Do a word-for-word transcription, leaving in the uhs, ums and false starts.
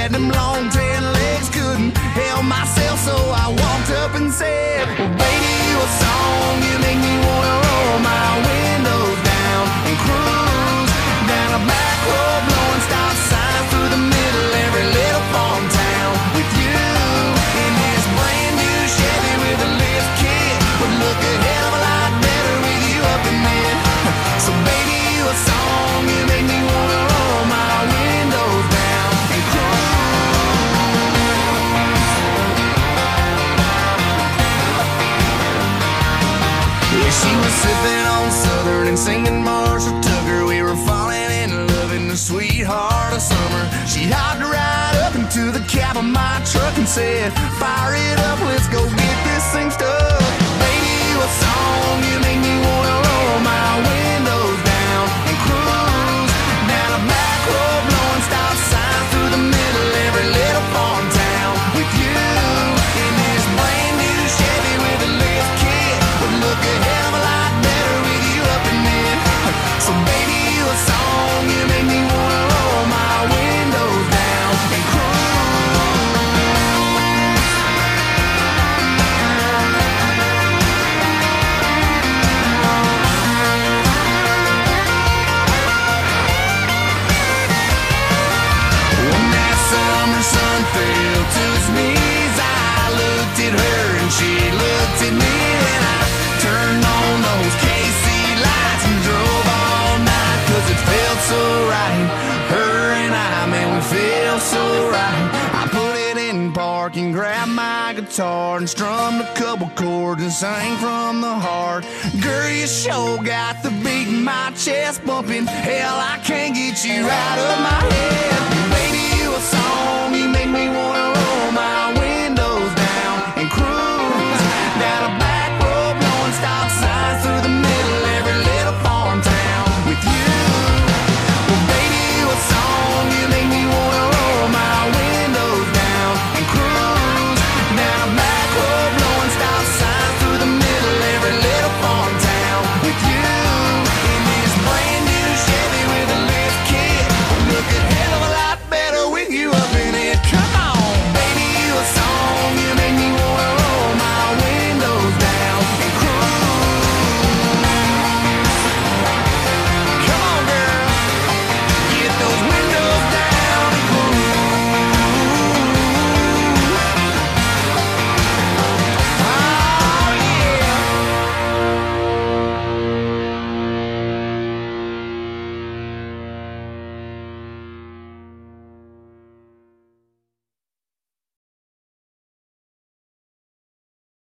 had them long tan legs, couldn't help myself, so I walked up and said, well, baby, you a song, you make me wanna roll my windows down and cruise down a back road, blowing stop signs through the middle every little farm town with you in this brand new Chevy with a lift kit. Would look a hell of a lot better with you up in it. So baby, you a song, you make me wanna roll my windows down and cruise. Yeah, she was sipping on Southern and singing Marshall Tucker. We were falling in love in the sweetheart of summer. She hopped right up into the cab of my truck and said, fire it up, let's go get this thing stuck. Baby, you a song, you make me wanna roll my windows down and cruise down a back road, blowing stop signs through the middle every little farm town with you in this brand new Chevy with a lift kit. Would look a hell of a lot better with you up in it. So baby, you a song, you make me wanna roll my windows down and cruise. When that summer sun fell to its knees, I looked at her and she looked at me, and I turned on those K C lights and drove all night, cause it felt so right. Her and I, man, we felt so right. I put it in park and grabbed my guitar and strummed a couple chords and sang from the heart. Girl, you sure got the beat in my chest bumping. Hell, I can't get you out of my